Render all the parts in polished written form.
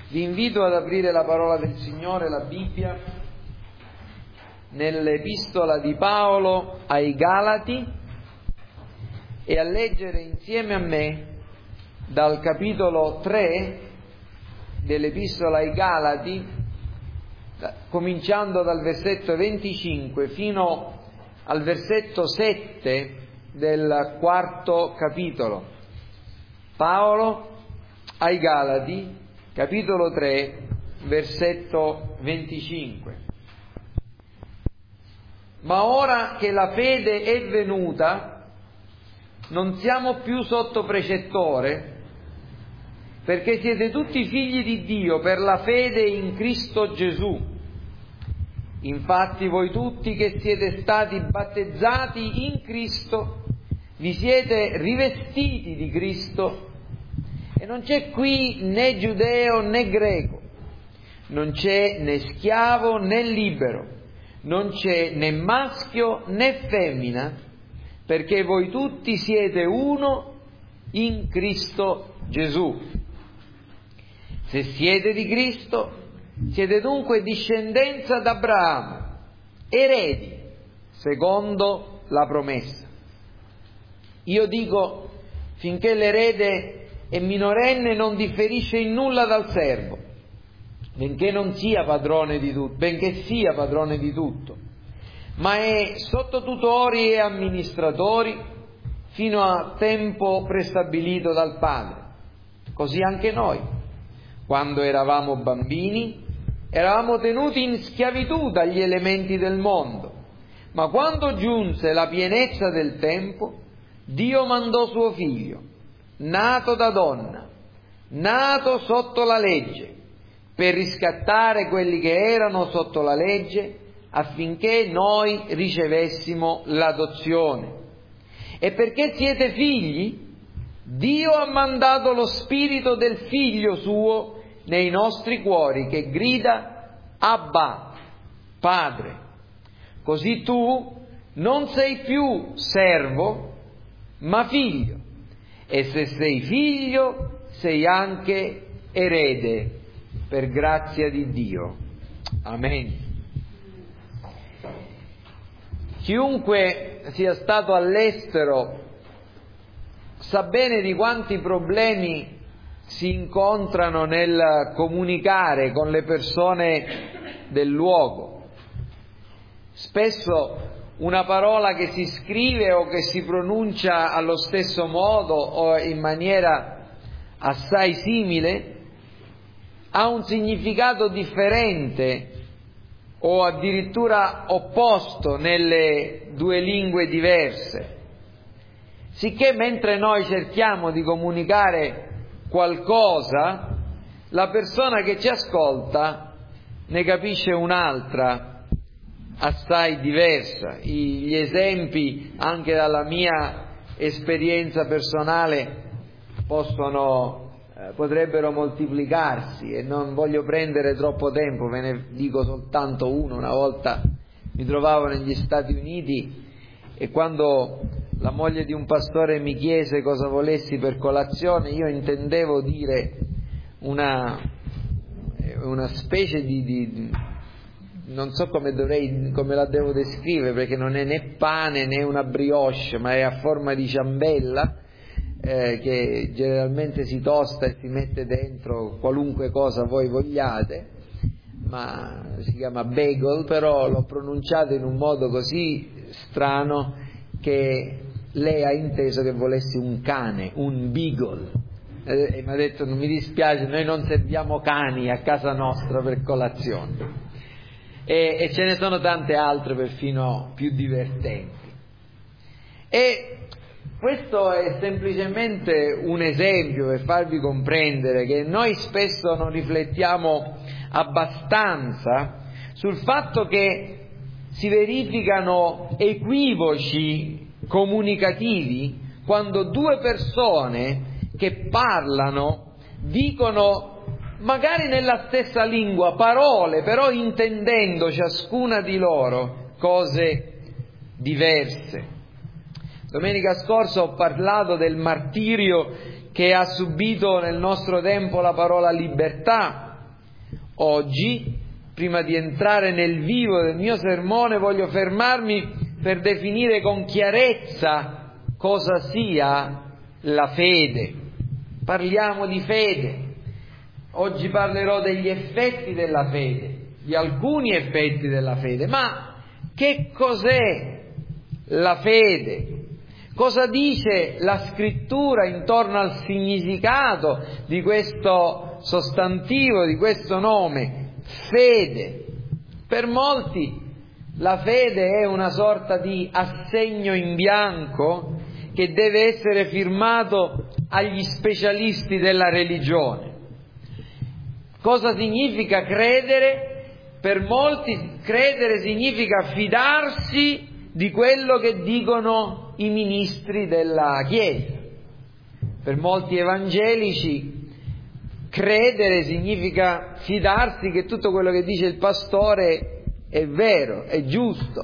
Vi invito ad aprire la parola del Signore, la Bibbia, nell'epistola di Paolo ai Galati e a leggere insieme a me dal capitolo 3 dell'epistola ai Galati, cominciando dal versetto 25 fino al versetto 7 del quarto capitolo. Paolo ai Galati, capitolo 3, versetto 25. Ma ora che la fede è venuta, non siamo più sotto precettore, perché siete tutti figli di Dio per la fede in Cristo Gesù. Infatti voi tutti che siete stati battezzati in Cristo, vi siete rivestiti di Cristo. E non c'è qui né giudeo né greco, non c'è né schiavo né libero, non c'è né maschio né femmina, perché voi tutti siete uno in Cristo Gesù. Se siete di Cristo, siete dunque discendenza d'Abramo, eredi, secondo la promessa. Io dico, finché l'erede è minorenne non differisce in nulla dal servo, benché sia padrone di tutto, ma è sotto tutori e amministratori fino a tempo prestabilito dal Padre. Così anche noi, quando eravamo bambini, eravamo tenuti in schiavitù dagli elementi del mondo, ma quando giunse la pienezza del tempo, Dio mandò suo figlio, nato da donna, nato sotto la legge, per riscattare quelli che erano sotto la legge, affinché noi ricevessimo l'adozione. E perché siete figli, Dio ha mandato lo spirito del figlio suo nei nostri cuori, che grida Abba, Padre. Così tu non sei più servo, ma figlio. E se sei figlio, sei anche erede, per grazia di Dio. Amen. Chiunque sia stato all'estero sa bene di quanti problemi si incontrano nel comunicare con le persone del luogo. Spesso una parola che si scrive o che si pronuncia allo stesso modo o in maniera assai simile ha un significato differente o addirittura opposto nelle due lingue diverse. Sicché mentre noi cerchiamo di comunicare qualcosa, la persona che ci ascolta ne capisce un'altra assai diversa. Gli esempi anche dalla mia esperienza personale potrebbero moltiplicarsi e non voglio prendere troppo tempo, ve ne dico soltanto uno. Una volta mi trovavo negli Stati Uniti e quando la moglie di un pastore mi chiese cosa volessi per colazione, io intendevo dire una specie di non so come la devo descrivere, perché non è né pane né una brioche, ma è a forma di ciambella, che generalmente si tosta e si mette dentro qualunque cosa voi vogliate, ma si chiama bagel, però l'ho pronunciato in un modo così strano che lei ha inteso che volessi un cane, un beagle, e mi ha detto: non mi dispiace, noi non serviamo cani a casa nostra per colazione. E ce ne sono tante altre perfino più divertenti. E questo è semplicemente un esempio per farvi comprendere che noi spesso non riflettiamo abbastanza sul fatto che si verificano equivoci comunicativi quando due persone che parlano dicono magari nella stessa lingua parole, però intendendo ciascuna di loro cose diverse. Domenica scorsa ho parlato del martirio che ha subito nel nostro tempo la parola libertà, Oggi, prima di entrare nel vivo del mio sermone, voglio fermarmi per definire con chiarezza cosa sia la fede. Parliamo di fede. Oggi parlerò degli effetti della fede, di alcuni effetti della fede. Ma che cos'è la fede? Cosa dice la Scrittura intorno al significato di questo sostantivo, di questo nome, fede? Per molti la fede è una sorta di assegno in bianco che deve essere firmato agli specialisti della religione. Cosa significa credere? Per molti credere significa fidarsi di quello che dicono i ministri della Chiesa. Per molti evangelici credere significa fidarsi che tutto quello che dice il pastore è vero, è giusto.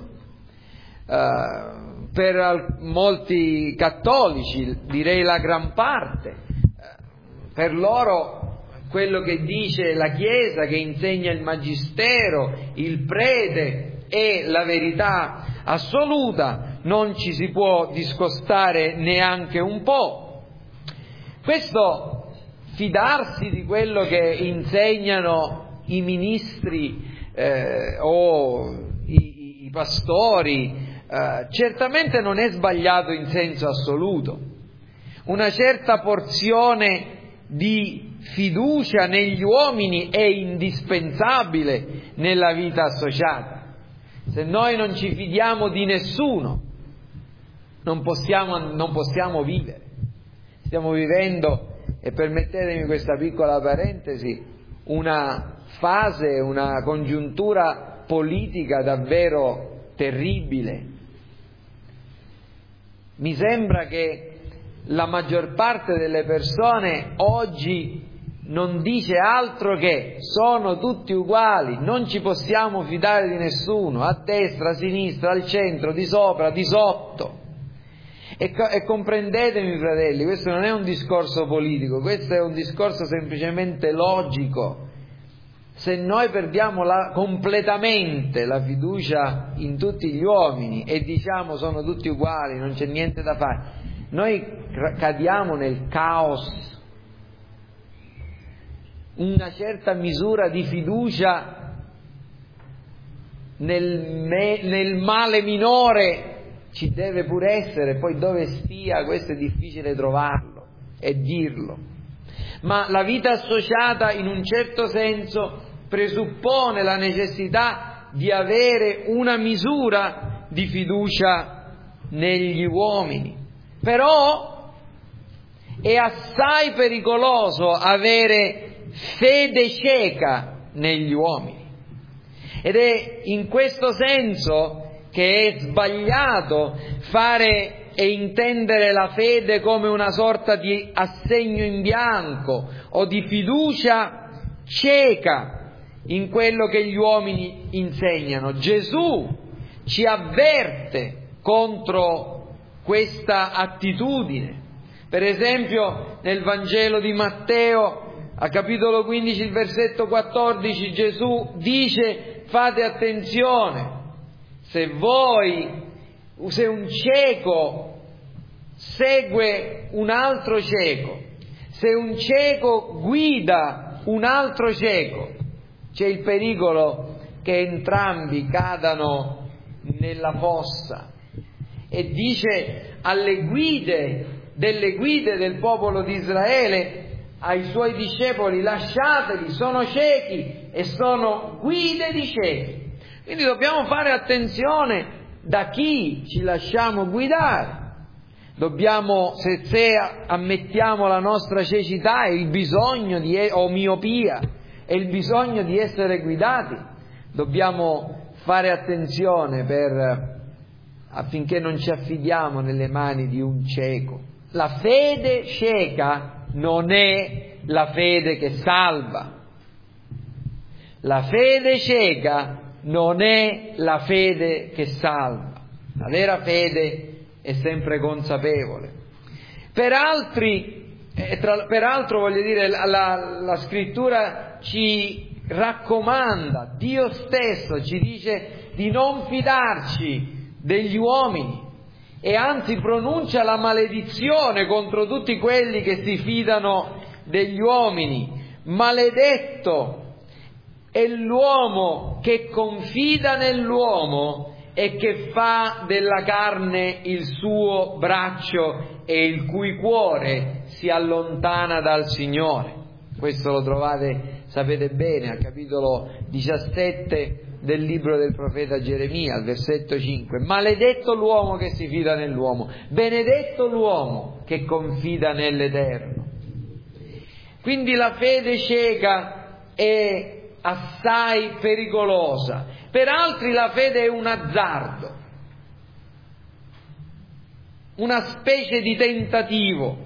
Per molti cattolici, direi la gran parte, per loro quello che dice la Chiesa, che insegna il Magistero, il prete, è la verità assoluta, non ci si può discostare neanche un po'. Questo fidarsi di quello che insegnano i ministri o i pastori certamente non è sbagliato in senso assoluto. Una certa porzione di fiducia negli uomini è indispensabile nella vita associata. Se noi non ci fidiamo di nessuno, non possiamo vivere. Stiamo vivendo, e permettetemi questa piccola parentesi, una fase, una congiuntura politica davvero terribile. Mi sembra che la maggior parte delle persone oggi non dice altro che sono tutti uguali, non ci possiamo fidare di nessuno, a destra, a sinistra, al centro, di sopra, di sotto. E comprendetemi, fratelli, questo non è un discorso politico, questo è un discorso semplicemente logico. Se noi perdiamo completamente la fiducia in tutti gli uomini e diciamo sono tutti uguali, non c'è niente da fare, noi cadiamo nel caos. Una certa misura di fiducia nel male minore ci deve pure essere, poi dove stia questo è difficile trovarlo e dirlo. Ma la vita associata in un certo senso presuppone la necessità di avere una misura di fiducia negli uomini. Però è assai pericoloso avere fede cieca negli uomini. Ed è in questo senso che è sbagliato fare e intendere la fede come una sorta di assegno in bianco o di fiducia cieca in quello che gli uomini insegnano. Gesù ci avverte contro questa attitudine. Per esempio, nel Vangelo di Matteo, a capitolo 15, il versetto 14, Gesù dice: fate attenzione, se un cieco segue un altro cieco, se un cieco guida un altro cieco, c'è il pericolo che entrambi cadano nella fossa. E dice delle guide del popolo di Israele, ai suoi discepoli: lasciateli, sono ciechi e sono guide di ciechi. Quindi dobbiamo fare attenzione da chi ci lasciamo guidare. Dobbiamo, se ammettiamo la nostra cecità e il bisogno o miopia e il bisogno di essere guidati, dobbiamo fare attenzione affinché non ci affidiamo nelle mani di un cieco. La fede cieca non è la fede che salva. La fede cieca non è la fede che salva. La vera fede è sempre consapevole. Peraltro voglio dire, la Scrittura ci raccomanda, Dio stesso ci dice di non fidarci degli uomini e anzi pronuncia la maledizione contro tutti quelli che si fidano degli uomini. Maledetto è l'uomo che confida nell'uomo e che fa della carne il suo braccio e il cui cuore si allontana dal Signore. Questo lo trovate, sapete bene, al capitolo 17 del libro del profeta Geremia, al versetto 5. Maledetto l'uomo che si fida nell'uomo, benedetto l'uomo che confida nell'Eterno. Quindi la fede cieca è assai pericolosa. Per altri la fede è un azzardo, una specie di tentativo,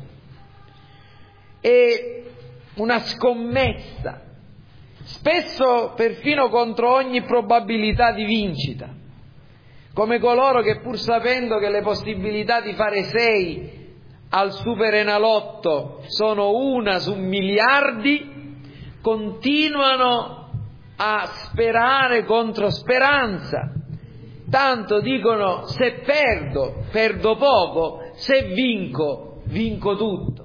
è una scommessa, spesso perfino contro ogni probabilità di vincita, come coloro che pur sapendo che le possibilità di fare 6 al Superenalotto sono 1 su miliardi, continuano a sperare contro speranza. Tanto dicono: se perdo poco, se vinco tutto.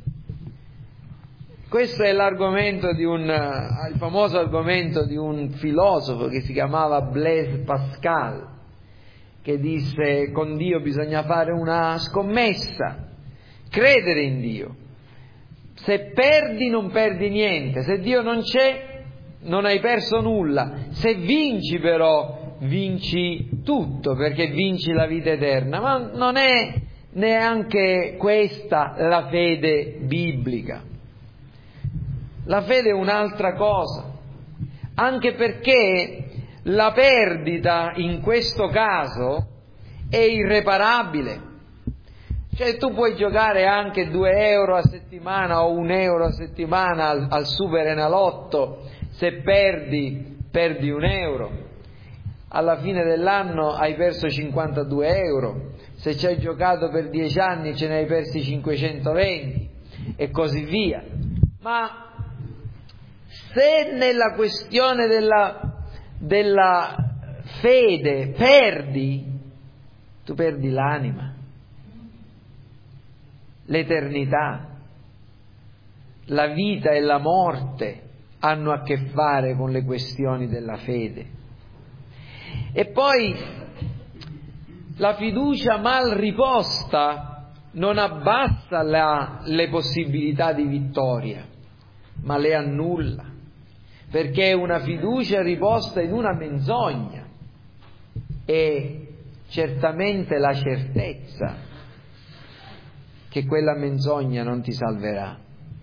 Questo è l'argomento il famoso argomento di un filosofo che si chiamava Blaise Pascal, che disse: con Dio bisogna fare una scommessa, credere in Dio. Se perdi non perdi niente, se Dio non c'è non hai perso nulla, se vinci però vinci tutto, perché vinci la vita eterna. Ma non è neanche questa la fede biblica. La fede è un'altra cosa, anche perché la perdita in questo caso è irreparabile. Cioè tu puoi giocare anche 2 euro a settimana o 1 euro a settimana al Superenalotto, se perdi 1 euro. Alla fine dell'anno hai perso 52 euro, se ci hai giocato per 10 anni ce ne hai persi 520 e così via. Ma se nella questione della fede perdi, tu perdi l'anima, l'eternità, la vita e la morte hanno a che fare con le questioni della fede. E poi la fiducia mal riposta non abbassa le possibilità di vittoria, ma le annulla, perché è una fiducia riposta in una menzogna e certamente la certezza che quella menzogna non ti salverà.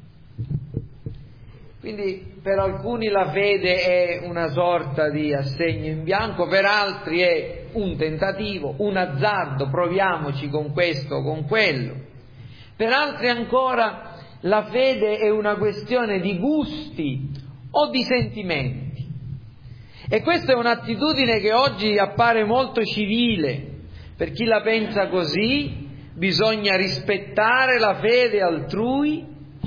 Quindi per alcuni la fede è una sorta di assegno in bianco, per altri è un tentativo, un azzardo, proviamoci con questo o con quello. Per altri ancora la fede è una questione di gusti o di sentimenti. E questa è un'attitudine che oggi appare molto civile. Per chi la pensa così, bisogna rispettare la fede altrui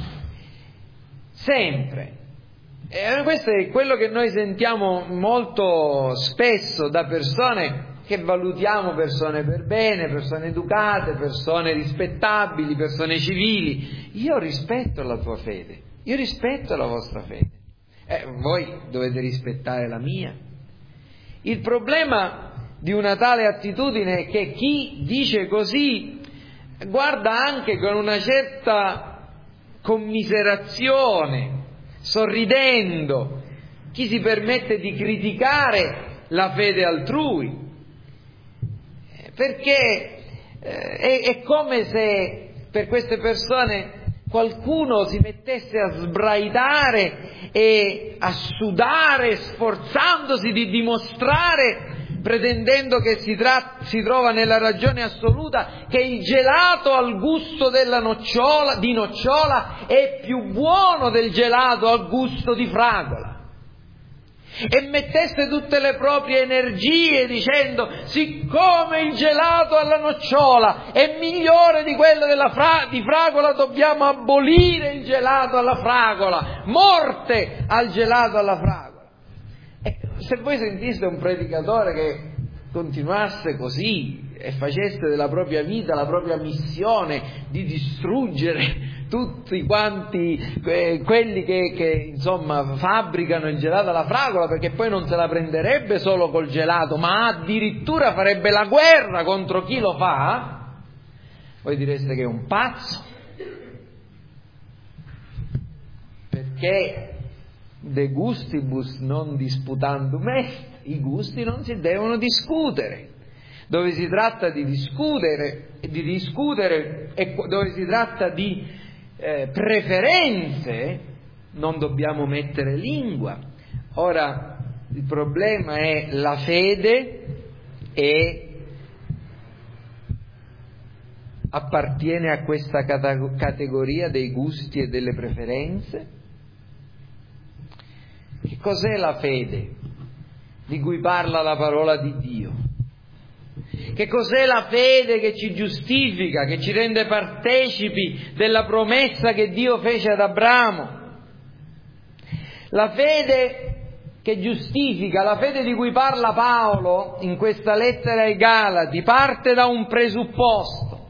sempre. E questo è quello che noi sentiamo molto spesso da persone che valutiamo persone per bene, persone educate, persone rispettabili, persone civili. Io rispetto la tua fede, io rispetto la vostra fede, voi dovete rispettare la mia. Il problema di una tale attitudine è che chi dice così guarda anche con una certa commiserazione, sorridendo, chi si permette di criticare la fede altrui, perché è come se per queste persone qualcuno si mettesse a sbraitare e a sudare, sforzandosi di dimostrare, pretendendo che si trova nella ragione assoluta, che il gelato al gusto di nocciola è più buono del gelato al gusto di fragola, e mettesse tutte le proprie energie dicendo: siccome il gelato alla nocciola è migliore di quello di fragola, dobbiamo abolire il gelato alla fragola, morte al gelato alla fragola. se voi sentiste un predicatore che continuasse così e facesse della propria vita la propria missione di distruggere tutti quanti quelli che insomma fabbricano il gelato alla fragola, perché poi non se la prenderebbe solo col gelato, ma addirittura farebbe la guerra contro chi lo fa, voi direste che è un pazzo, perché de gustibus non disputandum est, i gusti non si devono discutere. Dove si tratta di discutere e dove si tratta di preferenze, non dobbiamo mettere lingua. Ora, il problema è la fede appartiene a questa categoria dei gusti e delle preferenze? Che cos'è la fede di cui parla la parola di Dio? Che cos'è la fede che ci giustifica, che ci rende partecipi della promessa che Dio fece ad Abramo? La fede che giustifica, la fede di cui parla Paolo in questa lettera ai Galati, parte da un presupposto: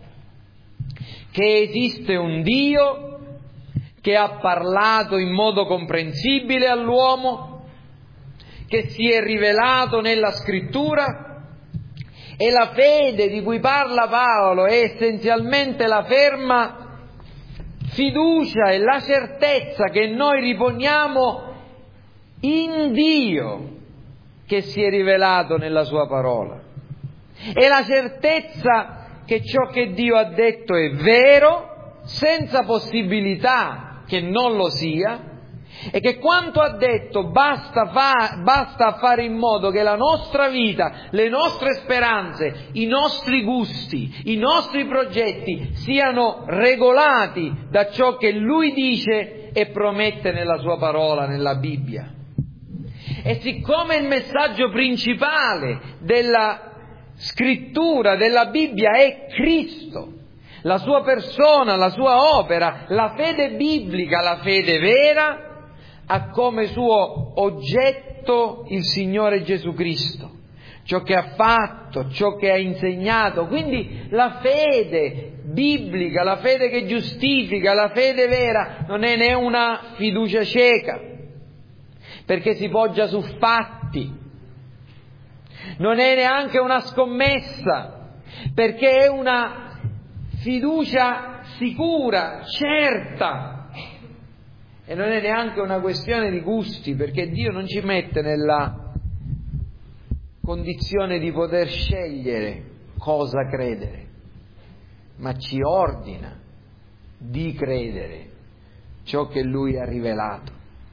che esiste un Dio che ha parlato in modo comprensibile all'uomo, che si è rivelato nella Scrittura. E la fede di cui parla Paolo è essenzialmente la ferma fiducia e la certezza che noi riponiamo in Dio che si è rivelato nella sua parola. E la certezza che ciò che Dio ha detto è vero, senza possibilità che non lo sia, e che quanto ha detto basta fare in modo che la nostra vita, le nostre speranze, i nostri gusti, i nostri progetti siano regolati da ciò che Lui dice e promette nella sua parola, nella Bibbia. E siccome il messaggio principale della Scrittura, della Bibbia è Cristo, la sua persona, la sua opera, la fede biblica, la fede vera, ha come suo oggetto il Signore Gesù Cristo, ciò che ha fatto, ciò che ha insegnato. Quindi la fede biblica, la fede che giustifica, la fede vera non è né una fiducia cieca, perché si poggia su fatti, non è neanche una scommessa, perché è una fiducia sicura, certa. E non è neanche una questione di gusti, perché Dio non ci mette nella condizione di poter scegliere cosa credere, ma ci ordina di credere ciò che Lui ha rivelato.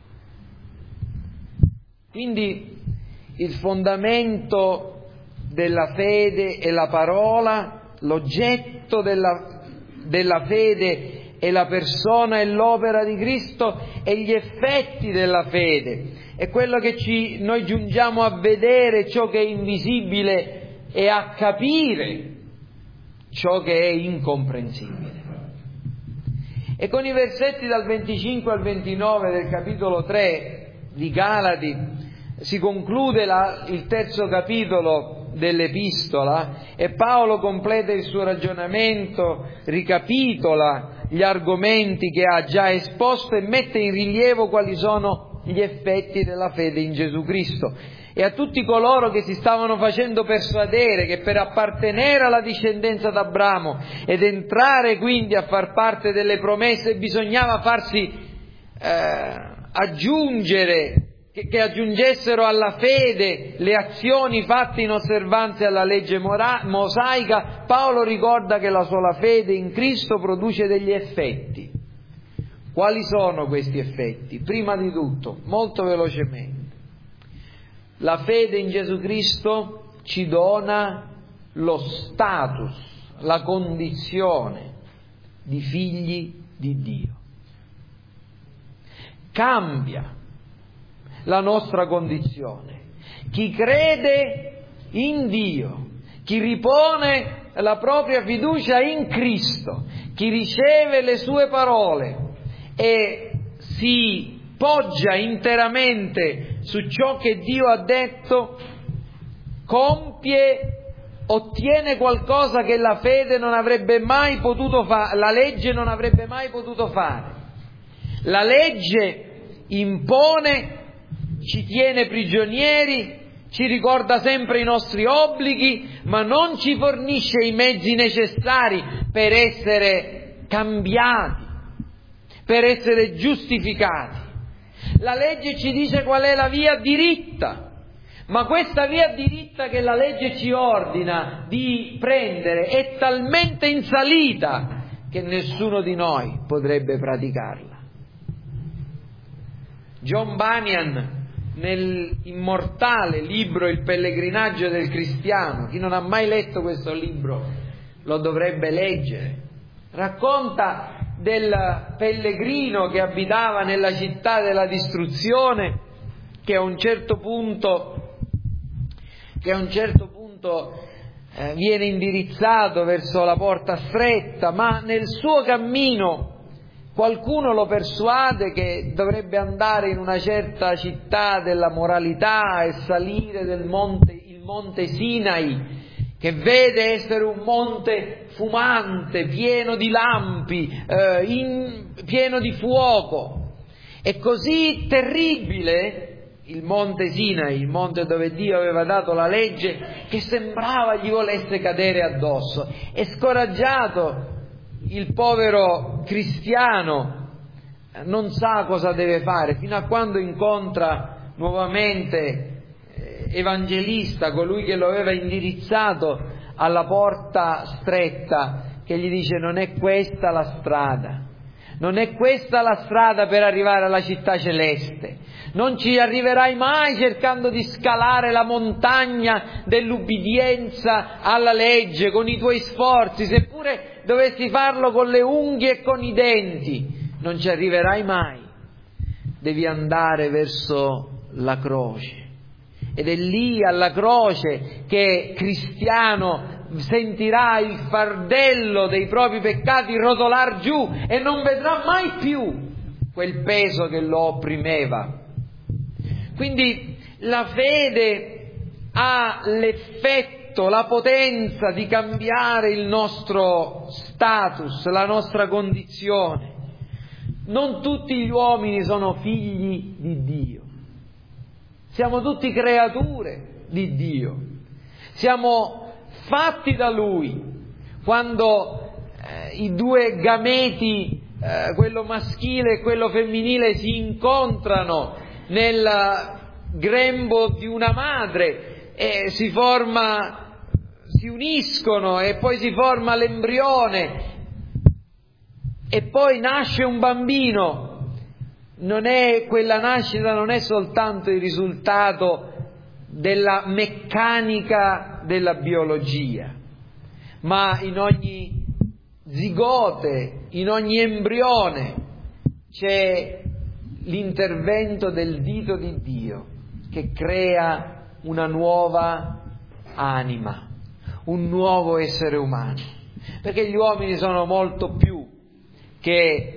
Quindi il fondamento della fede è la parola, l'oggetto della fede è la persona e l'opera di Cristo, e gli effetti della fede è quello che noi giungiamo a vedere ciò che è invisibile e a capire ciò che è incomprensibile. E con i versetti dal 25 al 29 del capitolo 3 di Galati si conclude il terzo capitolo dell'epistola, e Paolo completa il suo ragionamento, ricapitola gli argomenti che ha già esposto e mette in rilievo quali sono gli effetti della fede in Gesù Cristo. E a tutti coloro che si stavano facendo persuadere che per appartenere alla discendenza d'Abramo ed entrare quindi a far parte delle promesse bisognava farsi aggiungere, che aggiungessero alla fede le azioni fatte in osservanza alla legge mosaica, Paolo ricorda che la sola fede in Cristo produce degli effetti. Quali sono questi effetti? Prima di tutto, molto velocemente, la fede in Gesù Cristo ci dona lo status, la condizione di figli di Dio. Cambia la nostra condizione. Chi crede in Dio, chi ripone la propria fiducia in Cristo, chi riceve le sue parole e si poggia interamente su ciò che Dio ha detto, ottiene qualcosa che la fede non avrebbe mai potuto fare, la legge non avrebbe mai potuto fare. La legge impone, ci tiene prigionieri, ci ricorda sempre i nostri obblighi, ma non ci fornisce i mezzi necessari per essere cambiati, per essere giustificati. La legge ci dice qual è la via diritta, ma questa via diritta che la legge ci ordina di prendere è talmente in salita che nessuno di noi potrebbe praticarla. John Bunyan, nell'immortale libro Il pellegrinaggio del cristiano, chi non ha mai letto questo libro lo dovrebbe leggere, racconta del pellegrino che abitava nella città della distruzione, che a un certo punto viene indirizzato verso la porta stretta, ma nel suo cammino qualcuno lo persuade che dovrebbe andare in una certa città della moralità e salire il monte Sinai, che vede essere un monte fumante, pieno di lampi, pieno di fuoco. È così terribile il monte Sinai, il monte dove Dio aveva dato la legge, che sembrava gli volesse cadere addosso. È scoraggiato il povero cristiano, non sa cosa deve fare, fino a quando incontra nuovamente Evangelista, colui che lo aveva indirizzato alla porta stretta, che gli dice: non è questa la strada, non è questa la strada per arrivare alla città celeste, non ci arriverai mai cercando di scalare la montagna dell'ubbidienza alla legge con i tuoi sforzi, seppure dovessi farlo con le unghie e con i denti, non ci arriverai mai. Devi andare verso la croce, ed è lì alla croce che cristiano sentirà il fardello dei propri peccati rotolar giù e non vedrà mai più quel peso che lo opprimeva. Quindi la fede ha l'effetto, la potenza di cambiare il nostro status, la nostra condizione. Non tutti gli uomini sono figli di Dio. Siamo tutti creature di Dio. Siamo fatti da Lui. Quando i due gameti, quello maschile e quello femminile, si incontrano nel grembo di una madre e si uniscono e poi si forma l'embrione e poi nasce un bambino. Quella nascita non è soltanto il risultato della meccanica della biologia, ma in ogni zigote, in ogni embrione c'è l'intervento del dito di Dio che crea una nuova anima, un nuovo essere umano, perché gli uomini sono molto più che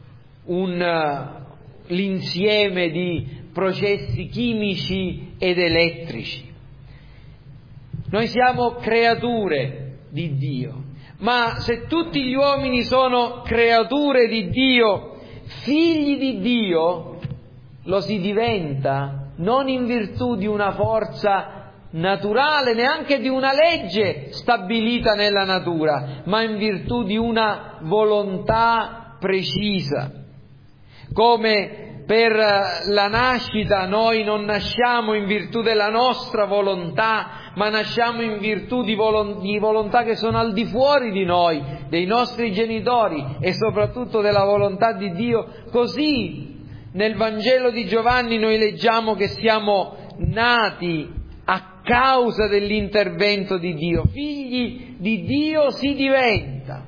l'insieme di processi chimici ed elettrici. Noi siamo creature di Dio, ma se tutti gli uomini sono creature di Dio, figli di Dio, lo si diventa non in virtù di una forza naturale, neanche di una legge stabilita nella natura, ma in virtù di una volontà precisa. Come per la nascita noi non nasciamo in virtù della nostra volontà, ma nasciamo in virtù di volontà che sono al di fuori di noi, dei nostri genitori e soprattutto della volontà di Dio, così nel Vangelo di Giovanni noi leggiamo che siamo nati a causa dell'intervento di Dio. Figli di Dio si diventa.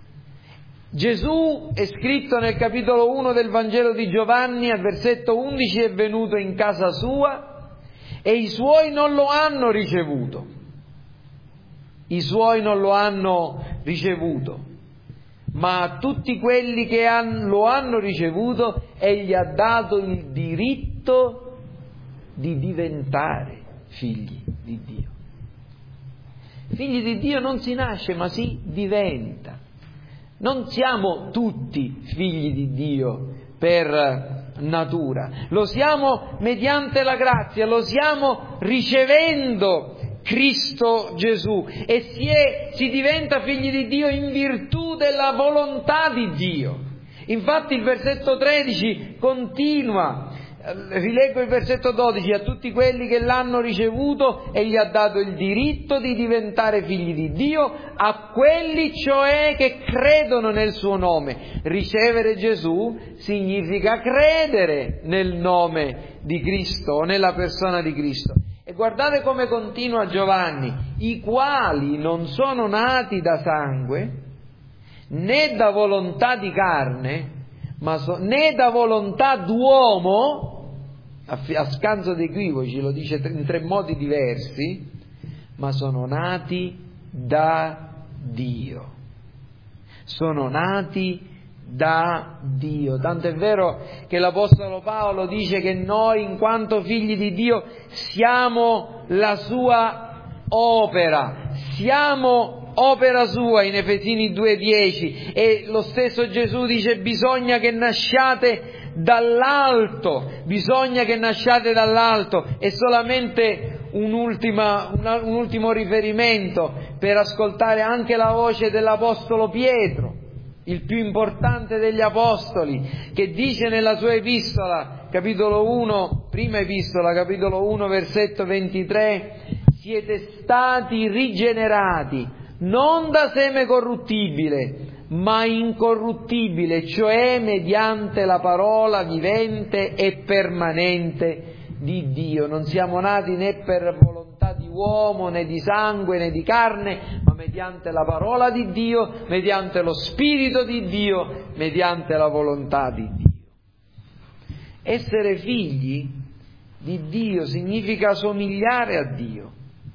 Gesù, è scritto nel capitolo 1 del Vangelo di Giovanni, al versetto 11, è venuto in casa sua e i suoi non lo hanno ricevuto. I suoi non lo hanno ricevuto, ma a tutti quelli che lo hanno ricevuto egli ha dato il diritto di diventare figli di Dio. Figli di Dio non si nasce, ma si diventa. Non siamo tutti figli di Dio per natura, lo siamo mediante la grazia, lo siamo ricevendo Cristo Gesù e si diventa figli di Dio in virtù della volontà di Dio. Infatti il versetto 13 continua, rileggo il versetto 12: a tutti quelli che l'hanno ricevuto egli ha dato il diritto di diventare figli di Dio, a quelli cioè che credono nel suo nome. Ricevere Gesù significa credere nel nome di Cristo o nella persona di Cristo. E guardate come continua Giovanni: i quali non sono nati da sangue, né da volontà di carne, né da volontà d'uomo, a scanso di equivoci, lo dice in 3 modi diversi, ma sono nati da Dio. Sono nati da Dio. Tanto è vero che l'Apostolo Paolo dice che noi, in quanto figli di Dio, siamo la sua opera, siamo opera sua in Efesini 2,10, e lo stesso Gesù dice: bisogna che nasciate dall'alto, e solamente un ultimo riferimento per ascoltare anche la voce dell'Apostolo Pietro, il più importante degli Apostoli, che dice nella sua epistola, capitolo 1, prima epistola, capitolo 1, versetto 23: siete stati rigenerati non da seme corruttibile, ma incorruttibile, cioè mediante la parola vivente e permanente di Dio. Non siamo nati né per volontà di uomo, né di sangue, né di carne, ma mediante la parola di Dio, mediante lo Spirito di Dio, mediante la volontà di Dio. Essere figli di Dio significa somigliare a Dio,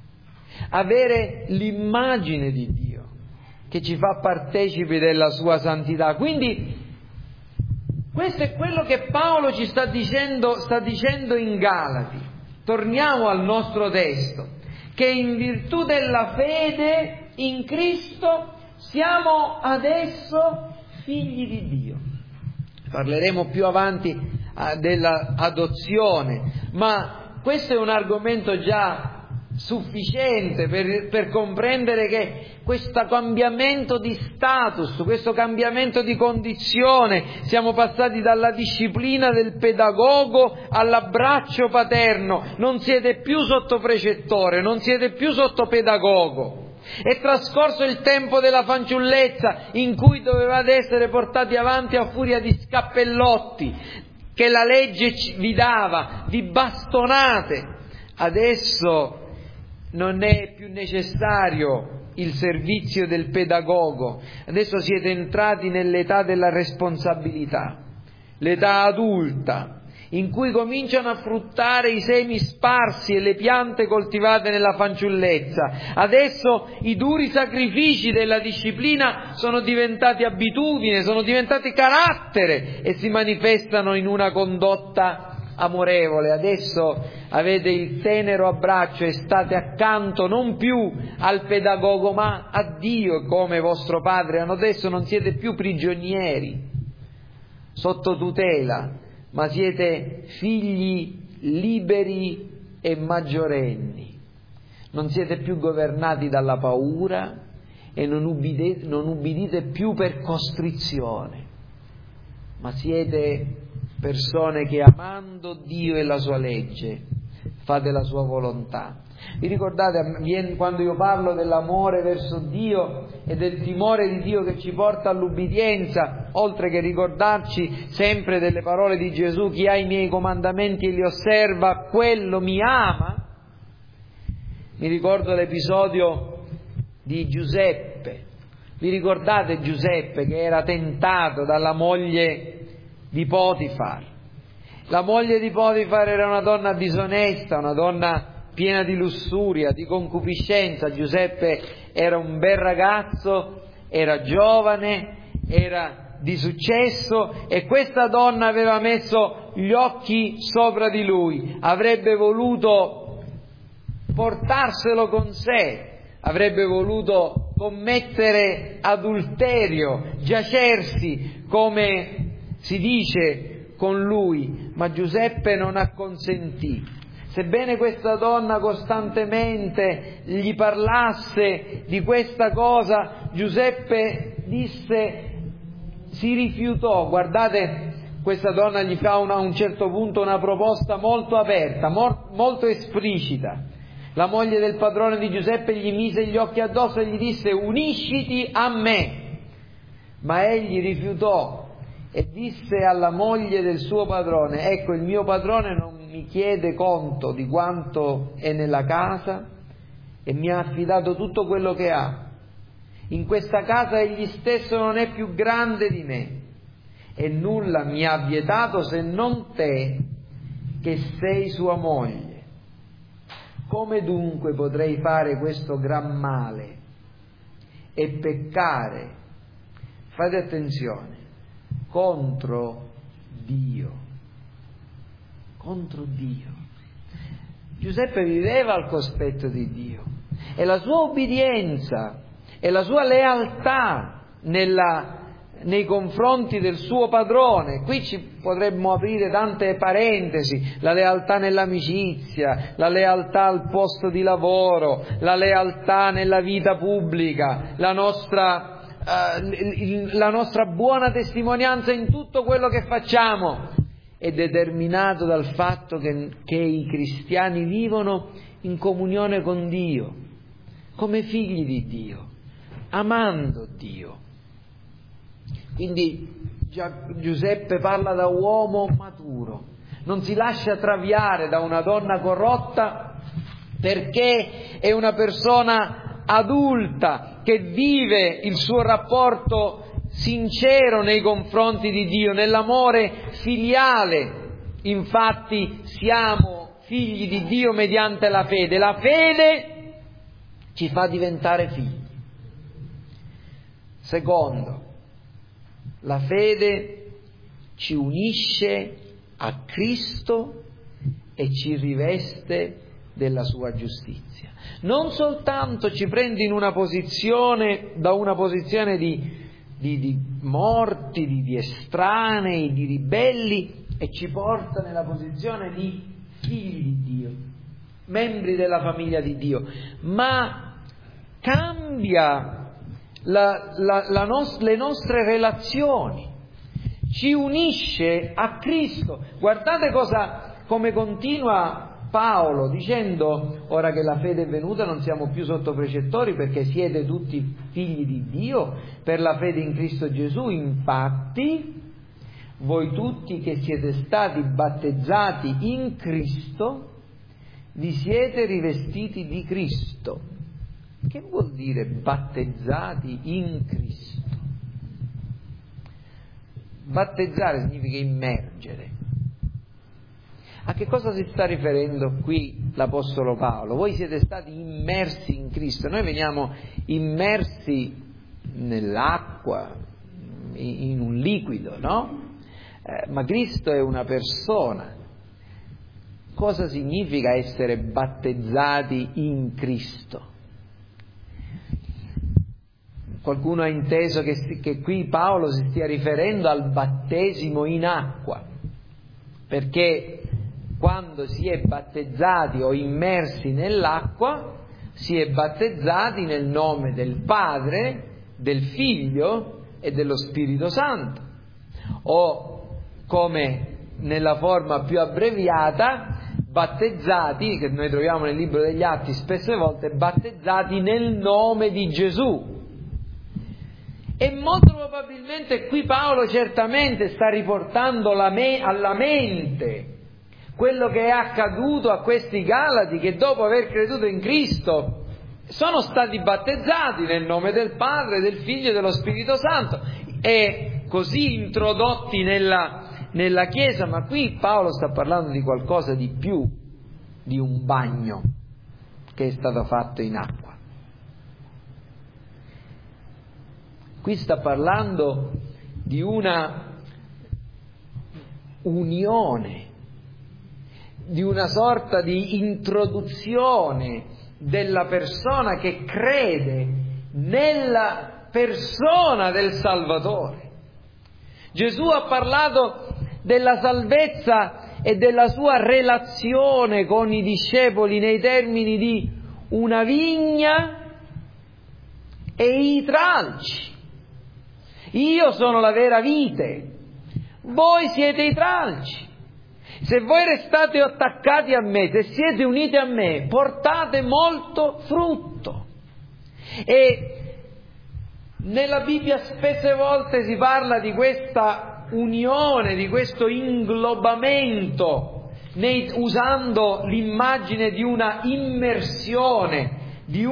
avere l'immagine di Dio che ci fa partecipi della sua santità. Quindi questo è quello che Paolo ci sta dicendo in Galati. Torniamo al nostro testo, che in virtù della fede in Cristo siamo adesso figli di Dio. Parleremo più avanti dell'adozione, ma questo è un argomento già sufficiente per comprendere che questo cambiamento di status, questo cambiamento di condizione, siamo passati dalla disciplina del pedagogo all'abbraccio paterno. Non siete più sotto precettore, non siete più sotto pedagogo. È trascorso il tempo della fanciullezza, in cui dovevate essere portati avanti a furia di scappellotti che la legge vi dava, di bastonate. Adesso non è più necessario il servizio del pedagogo, adesso siete entrati nell'età della responsabilità, l'età adulta, in cui cominciano a fruttare i semi sparsi e le piante coltivate nella fanciullezza. Adesso i duri sacrifici della disciplina sono diventati abitudine, sono diventati carattere e si manifestano in una condotta amorevole. Adesso avete il tenero abbraccio e state accanto non più al pedagogo ma a Dio come vostro Padre. Adesso non siete più prigionieri sotto tutela, ma siete figli liberi e maggiorenni. Non siete più governati dalla paura e non ubbidite più per costrizione, ma siete persone che, amando Dio e la sua legge, fate la sua volontà. Vi ricordate quando io parlo dell'amore verso Dio e del timore di Dio che ci porta all'ubbidienza, oltre che ricordarci sempre delle parole di Gesù: chi ha i miei comandamenti e li osserva, quello mi ama? Mi ricordo l'episodio di Giuseppe. Vi ricordate Giuseppe che era tentato dalla moglie di Potifar? La moglie di Potifar era una donna disonesta, una donna piena di lussuria, di concupiscenza. Giuseppe era un bel ragazzo, era giovane, era di successo, e questa donna aveva messo gli occhi sopra di lui, avrebbe voluto portarselo con sé, avrebbe voluto commettere adulterio, giacersi, come si dice, con lui, ma Giuseppe non acconsentì. Sebbene questa donna costantemente gli parlasse di questa cosa, Giuseppe si rifiutò. Guardate, questa donna gli fa a un certo punto una proposta molto aperta, molto esplicita. La moglie del padrone di Giuseppe gli mise gli occhi addosso e gli disse: unisciti a me. Ma egli rifiutò e disse alla moglie del suo padrone: ecco, il mio padrone non mi chiede conto di quanto è nella casa e mi ha affidato tutto quello che ha. In questa casa egli stesso non è più grande di me e nulla mi ha vietato se non te, che sei sua moglie. Come dunque potrei fare questo gran male e peccare, fate attenzione, contro Dio? Contro Dio. Giuseppe viveva al cospetto di Dio e la sua obbedienza e la sua lealtà nei confronti del suo padrone. Qui ci potremmo aprire tante parentesi: la lealtà nell'amicizia, la lealtà al posto di lavoro, la lealtà nella vita pubblica, la nostra buona testimonianza in tutto quello che facciamo è determinato dal fatto che i cristiani vivono in comunione con Dio, come figli di Dio, amando Dio. Quindi Giuseppe parla da uomo maturo, non si lascia traviare da una donna corrotta, perché è una persona adulta che vive il suo rapporto sincero nei confronti di Dio, nell'amore filiale. Infatti siamo figli di Dio mediante la fede. La fede ci fa diventare figli. Secondo, la fede ci unisce a Cristo e ci riveste della sua giustizia. Non soltanto ci prende in una posizione, da una posizione di morti, di estranei, di ribelli, e ci porta nella posizione di figli di Dio, membri della famiglia di Dio, ma cambia le nostre relazioni, ci unisce a Cristo. Guardate come continua Paolo dicendo: ora che la fede è venuta non siamo più sotto precettori, perché siete tutti figli di Dio per la fede in Cristo Gesù. Infatti voi tutti che siete stati battezzati in Cristo vi siete rivestiti di Cristo. Che vuol dire battezzati in Cristo? Battezzare significa immergere. A che cosa si sta riferendo qui l'Apostolo Paolo? Voi siete stati immersi in Cristo. Noi veniamo immersi nell'acqua, in un liquido, no? Ma Cristo è una persona. Cosa significa essere battezzati in Cristo? Qualcuno ha inteso che qui Paolo si stia riferendo al battesimo in acqua, perché quando si è battezzati o immersi nell'acqua, si è battezzati nel nome del Padre, del Figlio e dello Spirito Santo, o come nella forma più abbreviata, battezzati, che noi troviamo nel libro degli Atti spesse volte, battezzati nel nome di Gesù. E molto probabilmente qui Paolo certamente sta riportando alla mente quello che è accaduto a questi Galati, che dopo aver creduto in Cristo sono stati battezzati nel nome del Padre, del Figlio e dello Spirito Santo, e così introdotti nella Chiesa. Ma qui Paolo sta parlando di qualcosa di più di un bagno che è stato fatto in acqua. Qui sta parlando di una unione, di una sorta di introduzione della persona che crede nella persona del Salvatore. Gesù ha parlato della salvezza e della sua relazione con i discepoli nei termini di una vigna e i tralci. Io sono la vera vite, voi siete i tralci. Se voi restate attaccati a me, se siete uniti a me, portate molto frutto. E nella Bibbia spesse volte si parla di questa unione, di questo inglobamento, usando l'immagine di una immersione, di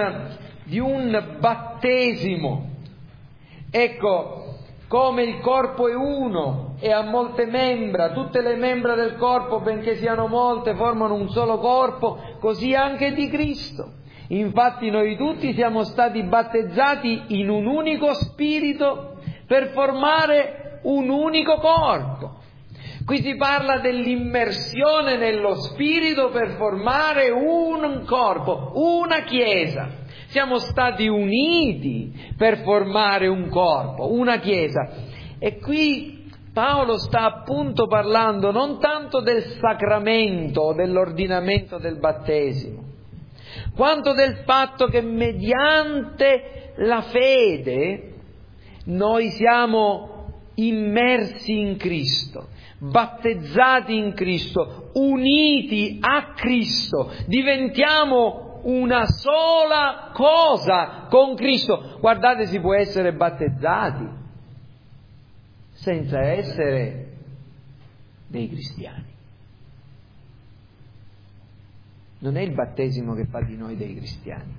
un battesimo. Ecco, come il corpo è uno e ha molte membra, tutte le membra del corpo, benché siano molte, formano un solo corpo, così anche di Cristo. Infatti noi tutti siamo stati battezzati in un unico spirito per formare un unico corpo. Qui si parla dell'immersione nello spirito per formare un corpo, una chiesa. Siamo stati uniti per formare un corpo, una chiesa. E qui Paolo sta appunto parlando non tanto del sacramento o dell'ordinamento del battesimo, quanto del fatto che mediante la fede noi siamo immersi in Cristo, battezzati in Cristo, uniti a Cristo, diventiamo una sola cosa con Cristo. Guardate, si può essere battezzati senza essere dei cristiani. Non è il battesimo che fa di noi dei cristiani,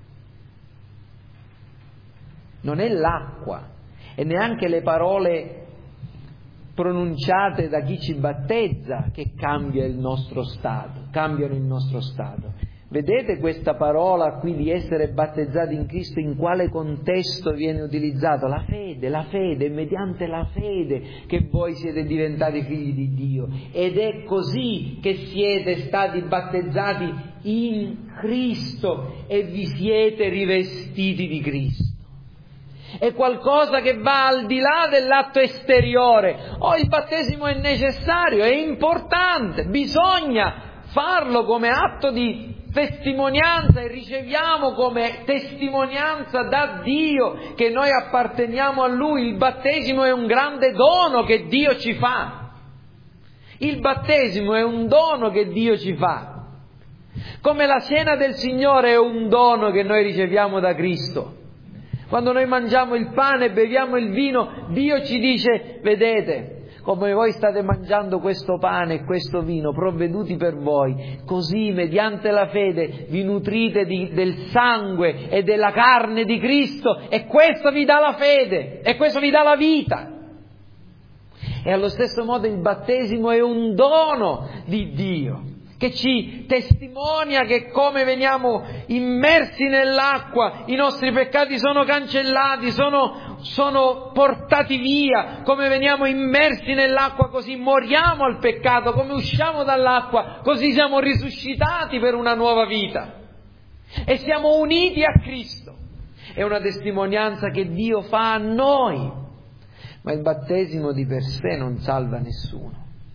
non è l'acqua e neanche le parole pronunciate da chi ci battezza che cambia il nostro stato, cambiano il nostro stato. Vedete questa parola qui di essere battezzati in Cristo, in quale contesto viene utilizzata? La fede, è mediante la fede che voi siete diventati figli di Dio. Ed è così che siete stati battezzati in Cristo e vi siete rivestiti di Cristo. È qualcosa che va al di là dell'atto esteriore. Il battesimo è necessario, è importante, bisogna farlo come atto di testimonianza e riceviamo come testimonianza da Dio che noi apparteniamo a Lui. Il battesimo è un grande dono che Dio ci fa. Il battesimo è un dono che Dio ci fa. Come la cena del Signore è un dono che noi riceviamo da Cristo. Quando noi mangiamo il pane e beviamo il vino, Dio ci dice: vedete, come voi state mangiando questo pane e questo vino provveduti per voi, così mediante la fede vi nutrite del sangue e della carne di Cristo, e questo vi dà la fede e questo vi dà la vita. E allo stesso modo il battesimo è un dono di Dio che ci testimonia che come veniamo immersi nell'acqua i nostri peccati sono cancellati, sono portati via. Come veniamo immersi nell'acqua così moriamo al peccato, come usciamo dall'acqua così siamo risuscitati per una nuova vita e siamo uniti a Cristo. È una testimonianza che Dio fa a noi, ma il battesimo di per sé non salva nessuno.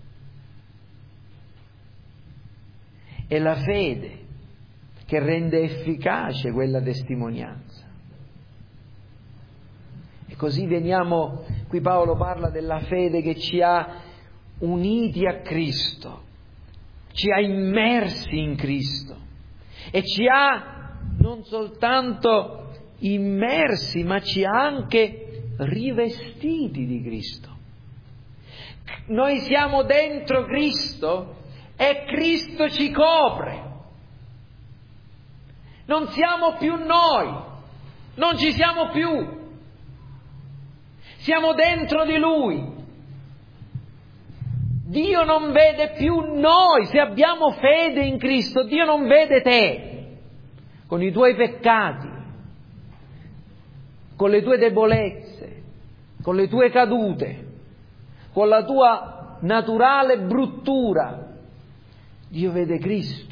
È la fede che rende efficace quella testimonianza. E così veniamo, qui Paolo parla della fede che ci ha uniti a Cristo, ci ha immersi in Cristo e ci ha non soltanto immersi, ma ci ha anche rivestiti di Cristo. Noi siamo dentro Cristo e Cristo ci copre. Non siamo più noi, non ci siamo più, siamo dentro di Lui. Dio non vede più noi, se abbiamo fede in Cristo, Dio non vede te, con i tuoi peccati, con le tue debolezze, con le tue cadute, con la tua naturale bruttura. Dio vede Cristo.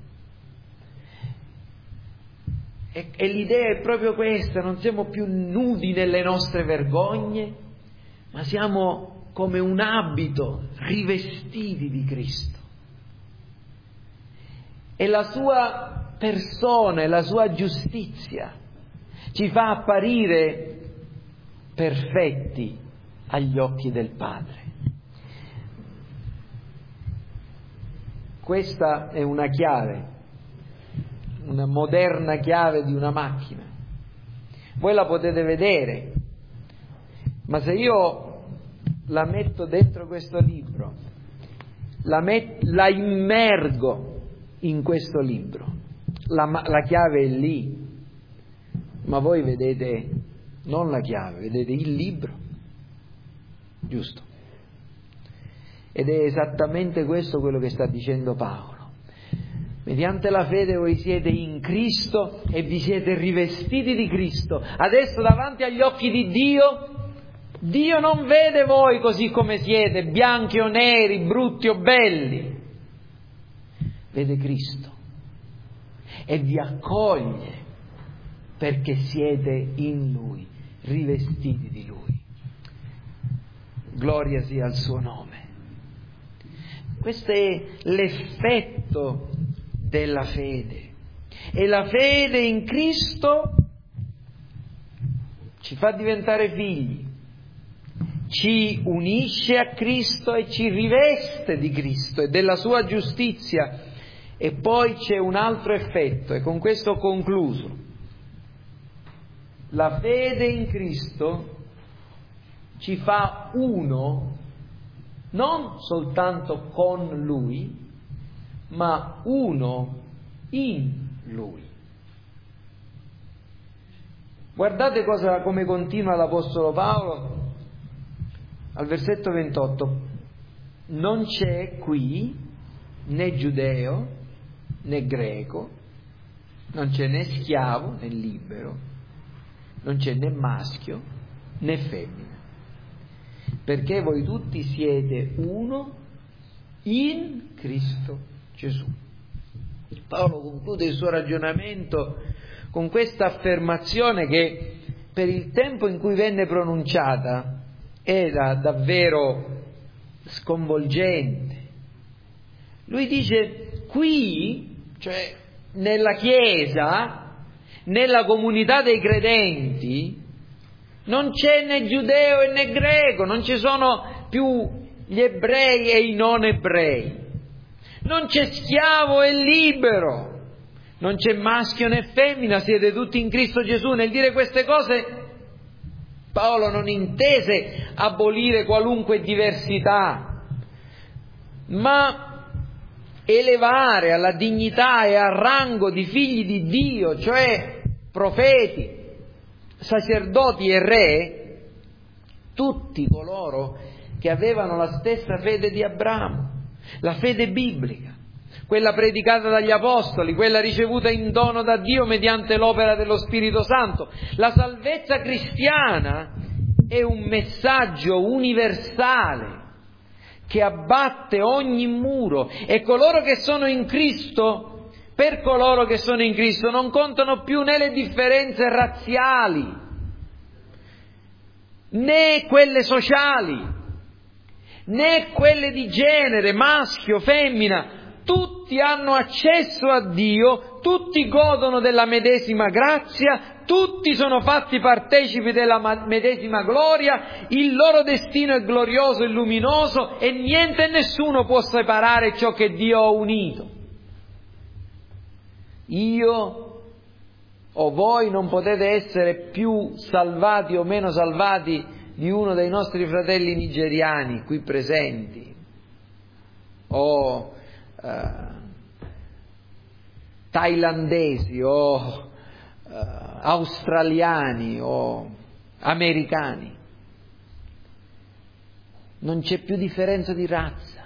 E l'idea è proprio questa: non siamo più nudi nelle nostre vergogne, ma siamo come un abito rivestiti di Cristo. E la sua persona e la sua giustizia ci fa apparire perfetti agli occhi del Padre. Questa è una chiave, una moderna chiave di una macchina. Voi la potete vedere, ma se io la metto dentro questo libro, la immergo in questo libro, la chiave è lì, ma voi vedete non la chiave, vedete il libro, giusto? Ed è esattamente questo quello che sta dicendo Paolo. Mediante la fede voi siete in Cristo e vi siete rivestiti di Cristo. Adesso davanti agli occhi di Dio non vede voi così come siete, bianchi o neri, brutti o belli. Vede Cristo e vi accoglie perché siete in Lui, rivestiti di Lui. Gloria sia al suo nome. Questo è l'effetto della fede. E la fede in Cristo ci fa diventare figli, ci unisce a Cristo e ci riveste di Cristo e della sua giustizia. E poi c'è un altro effetto, e con questo ho concluso. La fede in Cristo ci fa uno non soltanto con Lui, ma uno in Lui. Guardate come continua l'Apostolo Paolo al versetto 28. Non c'è qui né giudeo né greco, non c'è né schiavo né libero, non c'è né maschio né femmina, perché voi tutti siete uno in Cristo Gesù. Paolo conclude il suo ragionamento con questa affermazione che per il tempo in cui venne pronunciata era davvero sconvolgente. Lui dice: qui, cioè nella Chiesa, nella comunità dei credenti, non c'è né giudeo né greco, non ci sono più gli ebrei e i non ebrei, non c'è schiavo e libero, non c'è maschio né femmina, siete tutti in Cristo Gesù. Nel dire queste cose Paolo non intese abolire qualunque diversità, ma elevare alla dignità e al rango di figli di Dio, cioè profeti, sacerdoti e re, tutti coloro che avevano la stessa fede di Abramo, la fede biblica, quella predicata dagli apostoli, quella ricevuta in dono da Dio mediante l'opera dello Spirito Santo. La salvezza cristiana è un messaggio universale che abbatte ogni muro, e coloro che sono in Cristo, per coloro che sono in Cristo non contano più né le differenze razziali, né quelle sociali, né quelle di genere, maschio, femmina. Tutti hanno accesso a Dio, tutti godono della medesima grazia, tutti sono fatti partecipi della medesima gloria, il loro destino è glorioso e luminoso e niente e nessuno può separare ciò che Dio ha unito. Io o voi non potete essere più salvati o meno salvati di uno dei nostri fratelli nigeriani qui presenti, o thailandesi, o australiani, o americani. Non c'è più differenza di razza.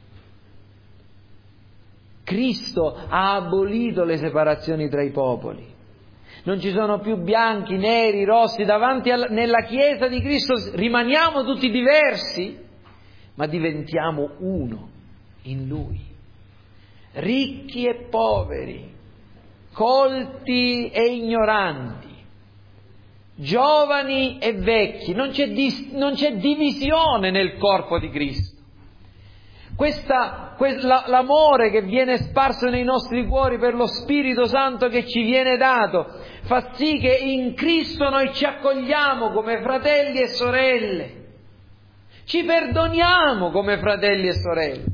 Cristo ha abolito le separazioni tra i popoli. Non ci sono più bianchi, neri, rossi. Nella Chiesa di Cristo rimaniamo tutti diversi, ma diventiamo uno in Lui. Ricchi e poveri, colti e ignoranti, giovani e vecchi, non c'è divisione nel corpo di Cristo. L'amore che viene sparso nei nostri cuori per lo Spirito Santo che ci viene dato fa sì che in Cristo noi ci accogliamo come fratelli e sorelle, ci perdoniamo come fratelli e sorelle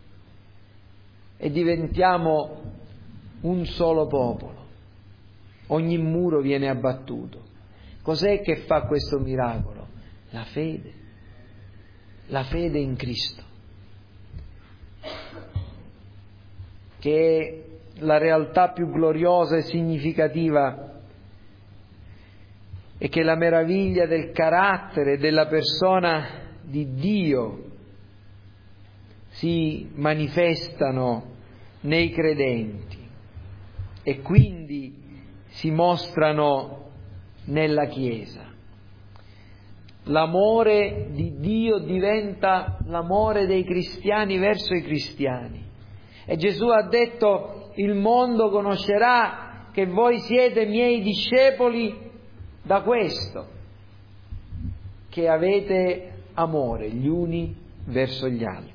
e diventiamo un solo popolo. Ogni muro viene abbattuto. Cos'è che fa questo miracolo? La fede in Cristo, che è la realtà più gloriosa e significativa e che la meraviglia del carattere della persona di Dio si manifestano nei credenti e quindi si mostrano nella Chiesa. L'amore di Dio diventa l'amore dei cristiani verso i cristiani. E Gesù ha detto: il mondo conoscerà che voi siete miei discepoli da questo, che avete amore gli uni verso gli altri.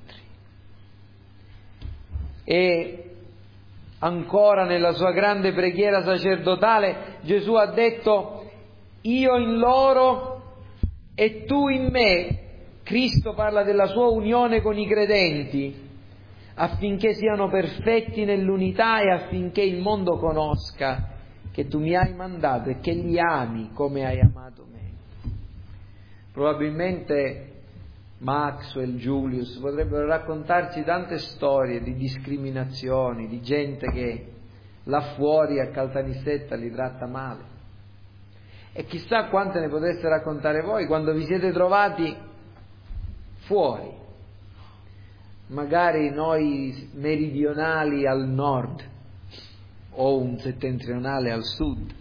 E ancora nella sua grande preghiera sacerdotale Gesù ha detto: io in loro e tu in me. Cristo parla della sua unione con i credenti, affinché siano perfetti nell'unità e affinché il mondo conosca che tu mi hai mandato e che li ami come hai amato me. Probabilmente Maxwell, Julius potrebbero raccontarci tante storie di discriminazioni, di gente che là fuori a Caltanissetta li tratta male. E chissà quante ne potreste raccontare voi quando vi siete trovati fuori. Magari noi meridionali al nord o un settentrionale al sud,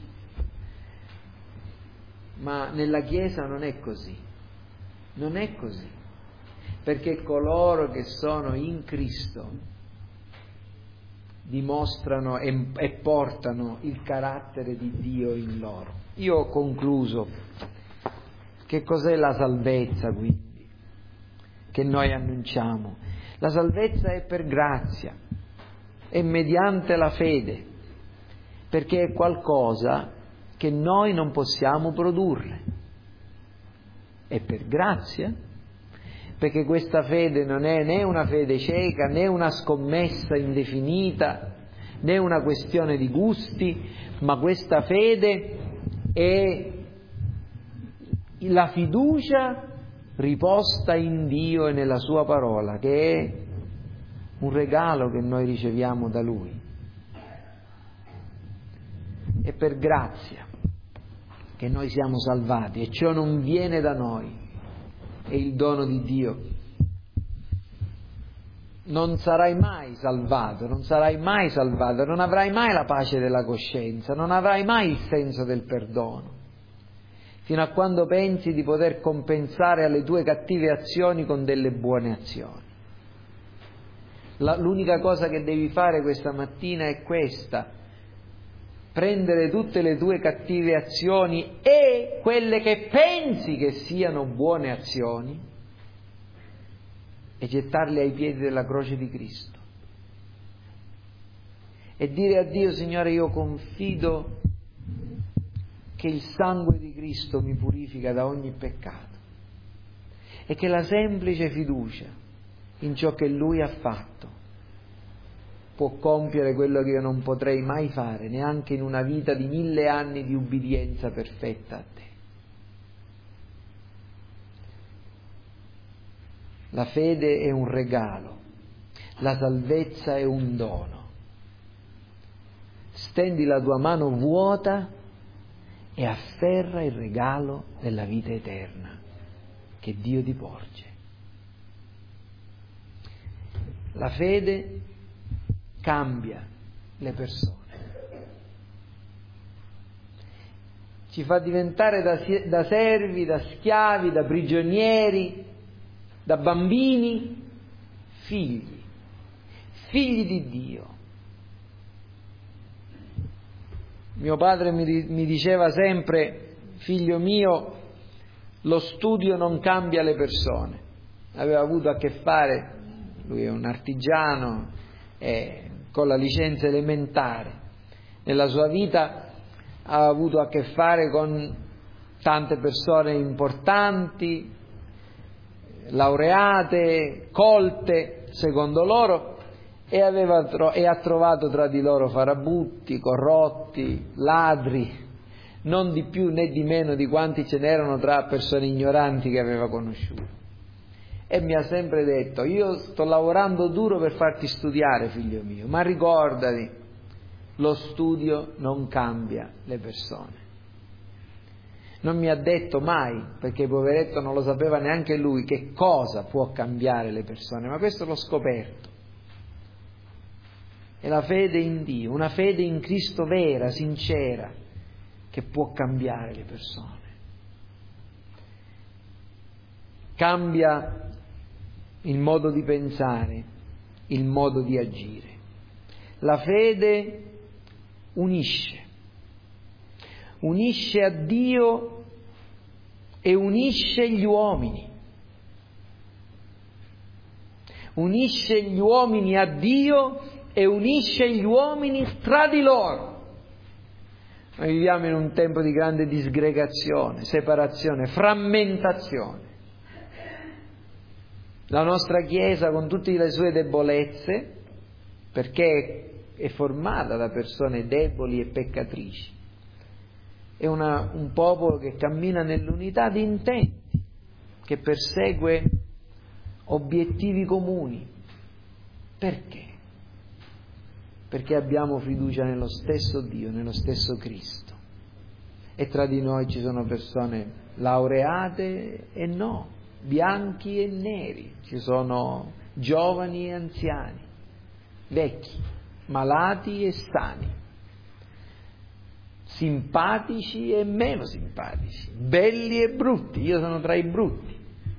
ma nella Chiesa non è così, perché coloro che sono in Cristo dimostrano e portano il carattere di Dio in loro. Io ho concluso. Che cos'è la salvezza quindi che noi annunciamo? La salvezza è per grazia, è mediante la fede, perché è qualcosa che noi non possiamo produrre. È per grazia, perché questa fede non è né una fede cieca, né una scommessa indefinita, né una questione di gusti, ma questa fede è la fiducia riposta in Dio e nella Sua parola, che è un regalo che noi riceviamo da Lui. È per grazia che noi siamo salvati e ciò non viene da noi, è il dono di Dio. Non sarai mai salvato, non avrai mai la pace della coscienza, non avrai mai il senso del perdono, fino a quando pensi di poter compensare alle tue cattive azioni con delle buone azioni. L'unica cosa che devi fare questa mattina è questa: prendere tutte le tue cattive azioni e quelle che pensi che siano buone azioni e gettarle ai piedi della croce di Cristo e dire a Dio: Signore, io confido che il sangue di Cristo mi purifica da ogni peccato e che la semplice fiducia in ciò che Lui ha fatto può compiere quello che io non potrei mai fare, neanche in una vita di 1000 anni di ubbidienza perfetta a te. La fede è un regalo, la salvezza è un dono. Stendi la tua mano vuota e afferra il regalo della vita eterna che Dio ti porge. La fede cambia le persone, ci fa diventare da servi, da schiavi, da prigionieri, da bambini, figli di Dio. Mio padre mi diceva sempre: figlio mio, lo studio non cambia le persone. Aveva avuto a che fare, lui è un artigiano, con la licenza elementare. Nella sua vita ha avuto a che fare con tante persone importanti, laureate, colte, secondo loro, e ha trovato tra di loro farabutti, corrotti, ladri, non di più né di meno di quanti ce n'erano tra persone ignoranti che aveva conosciuto. E mi ha sempre detto: io sto lavorando duro per farti studiare, figlio mio, ma ricordati, lo studio non cambia le persone. Non mi ha detto mai, perché poveretto non lo sapeva neanche lui, che cosa può cambiare le persone, ma questo l'ho scoperto. È la fede in Dio, una fede in Cristo vera, sincera, che può cambiare le persone. Cambia il modo di pensare, il modo di agire. La fede unisce a Dio e unisce gli uomini. Unisce gli uomini a Dio e unisce gli uomini tra di loro. Noi viviamo in un tempo di grande disgregazione, separazione, frammentazione. La nostra Chiesa, con tutte le sue debolezze, perché è formata da persone deboli e peccatrici, è un popolo che cammina nell'unità di intenti, che persegue obiettivi comuni. Perché? Perché abbiamo fiducia nello stesso Dio, nello stesso Cristo. E tra di noi ci sono persone laureate e no, bianchi e neri, ci sono giovani e anziani, vecchi, malati e sani, simpatici e meno simpatici, belli e brutti. Io sono tra i brutti.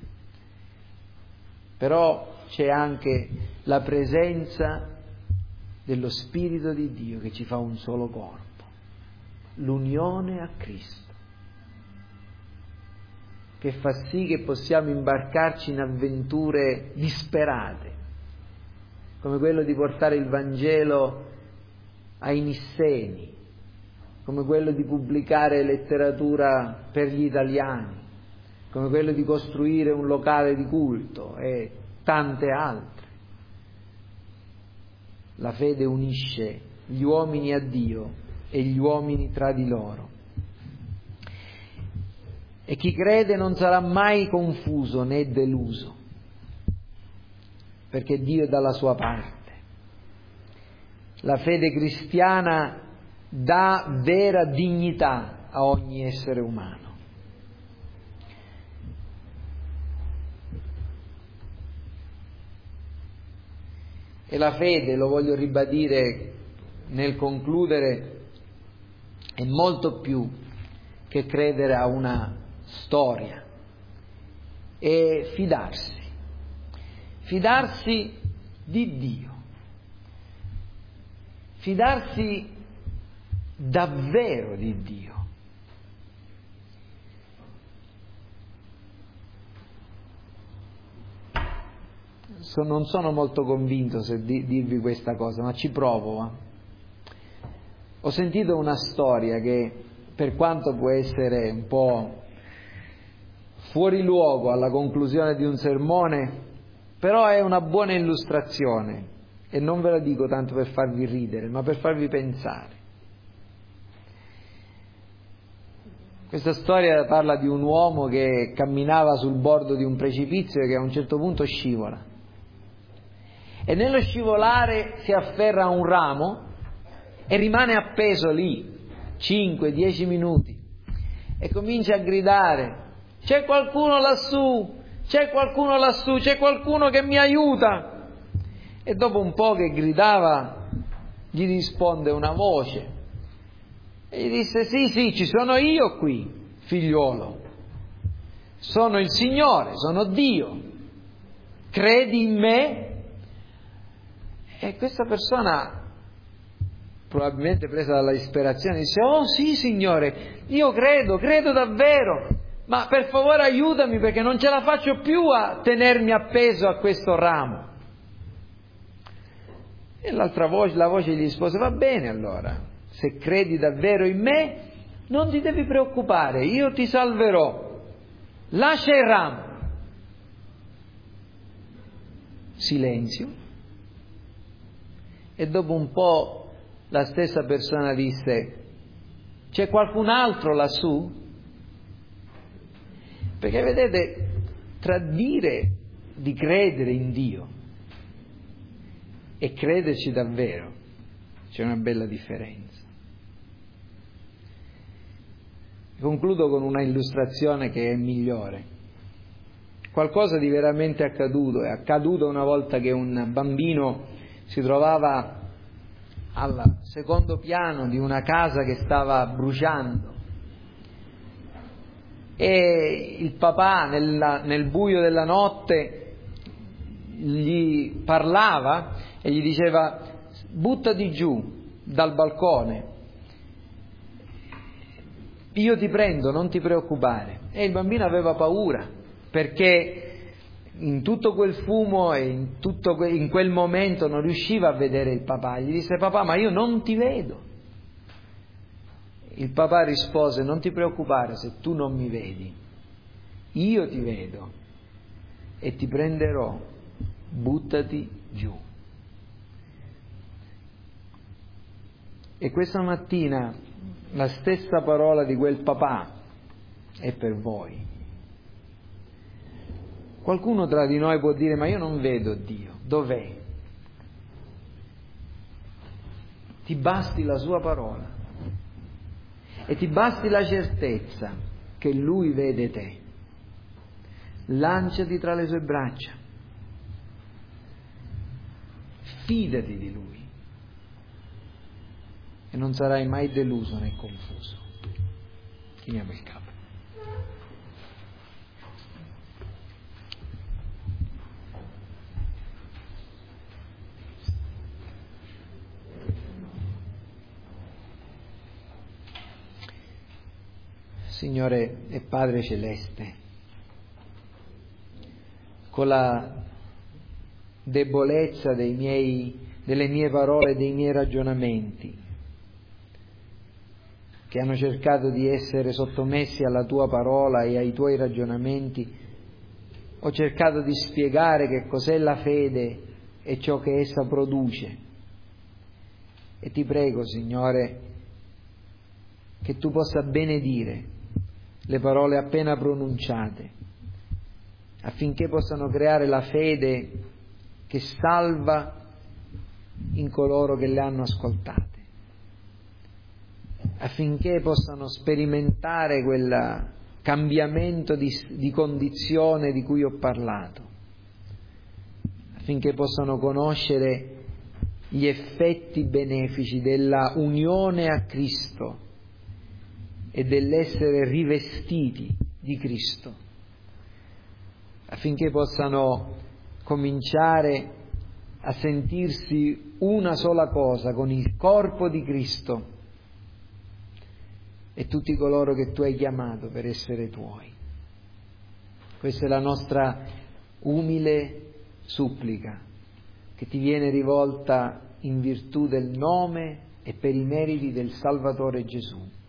Però c'è anche la presenza dello Spirito di Dio che ci fa un solo corpo, l'unione a Cristo, che fa sì che possiamo imbarcarci in avventure disperate, come quello di portare il Vangelo ai Nisseni, come quello di pubblicare letteratura per gli italiani, come quello di costruire un locale di culto e tante altre. La fede unisce gli uomini a Dio e gli uomini tra di loro. E chi crede non sarà mai confuso né deluso, perché Dio è dalla sua parte. La fede cristiana dà vera dignità a ogni essere umano. E la fede, lo voglio ribadire nel concludere, è molto più che credere a una storia. È fidarsi di Dio, fidarsi davvero di Dio. Non sono molto convinto se dirvi questa cosa, ma ci provo. Ho sentito una storia che, per quanto può essere un po' fuori luogo alla conclusione di un sermone, però è una buona illustrazione, e non ve la dico tanto per farvi ridere, ma per farvi pensare. Questa storia parla di un uomo che camminava sul bordo di un precipizio e che a un certo punto scivola. E nello scivolare si afferra a un ramo e rimane appeso lì 5-10 minuti e comincia a gridare: c'è qualcuno lassù, c'è qualcuno lassù, c'è qualcuno che mi aiuta. E dopo un po' che gridava gli risponde una voce e gli disse: sì, ci sono io qui, figliuolo, sono il Signore, sono Dio. credi in me? E questa persona, probabilmente presa dalla disperazione, dice: oh sì Signore, io credo davvero, ma per favore aiutami perché non ce la faccio più a tenermi appeso a questo ramo. E la voce gli rispose: va bene allora, se credi davvero in me, non ti devi preoccupare, io ti salverò. Lascia il ramo. Silenzio. E dopo un po' la stessa persona disse: c'è qualcun altro lassù? Perché vedete, tra dire di credere in Dio e crederci davvero c'è una bella differenza. Concludo con una illustrazione che è migliore. Qualcosa di veramente accaduto. È accaduto una volta che un bambino si trovava al secondo piano di una casa che stava bruciando e il papà nel buio della notte gli parlava e gli diceva: buttati giù dal balcone, io ti prendo, non ti preoccupare. E il bambino aveva paura, perché in tutto quel fumo e in quel momento non riusciva a vedere il papà. Gli disse: papà, ma io non ti vedo. Il papà rispose: non ti preoccupare se tu non mi vedi, io ti vedo e ti prenderò, buttati giù. E questa mattina la stessa parola di quel papà è per voi. Qualcuno tra di noi può dire: ma io non vedo Dio, dov'è? Ti basti la sua parola e ti basti la certezza che Lui vede te. Lanciati tra le sue braccia, fidati di Lui e non sarai mai deluso né confuso. Chiniamo il capo. Signore e Padre Celeste, con la debolezza delle mie parole e dei miei ragionamenti, che hanno cercato di essere sottomessi alla Tua parola e ai Tuoi ragionamenti, ho cercato di spiegare che cos'è la fede e ciò che essa produce. E ti prego, Signore, che Tu possa benedire le parole appena pronunciate, affinché possano creare la fede che salva in coloro che le hanno ascoltate, affinché possano sperimentare quel cambiamento di condizione di cui ho parlato, affinché possano conoscere gli effetti benefici della unione a Cristo e dell'essere rivestiti di Cristo, affinché possano cominciare a sentirsi una sola cosa con il corpo di Cristo e tutti coloro che Tu hai chiamato per essere Tuoi. Questa è la nostra umile supplica, che Ti viene rivolta in virtù del nome e per i meriti del Salvatore Gesù.